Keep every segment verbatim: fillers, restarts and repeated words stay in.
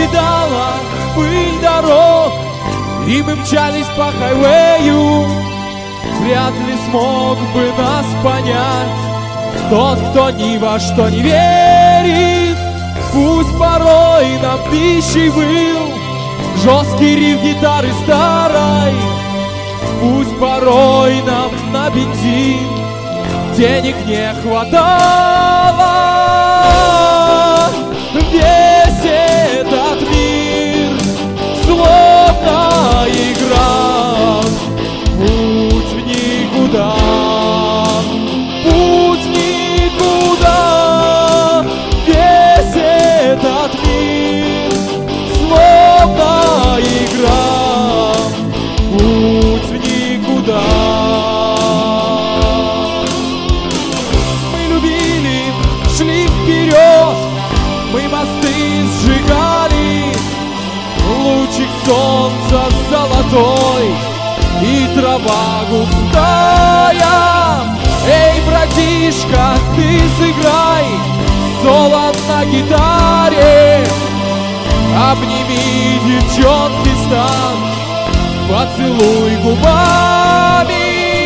покидала пыль дорог, и мы мчались по хайвею. Вряд ли смог бы нас понять тот, кто ни во что не верит. Пусть порой нам пищей был жесткий риф гитары старой, пусть порой нам на бензин денег не хватало. Весь этот мир словно игра, путь в никуда, путь в никуда. Весь этот мир словно игра, путь в никуда. Мы любили, шли вперед, мы мосты сжигали, лучик солнца золотой и трава густая. Эй, братишка, ты сыграй соло на гитаре, обними девчонки стан, поцелуй губами.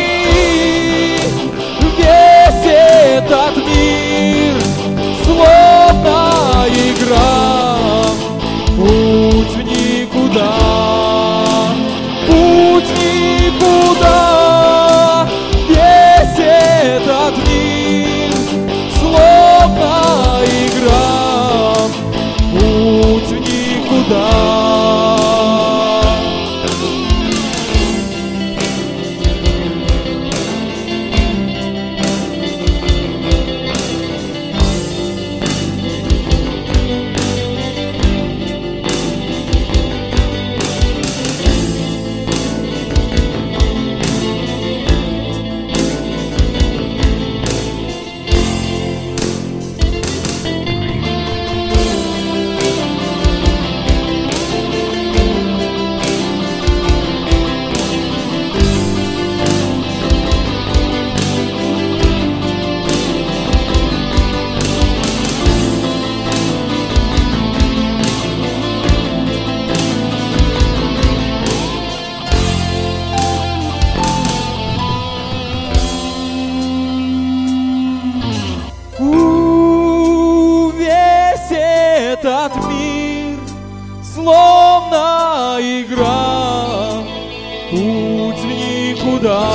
Весь этот мир словно игра, путь в никуда, путь в никуда. Весь этот мир словно игра, путь в никуда. Этот мир словно игра, путь в никуда.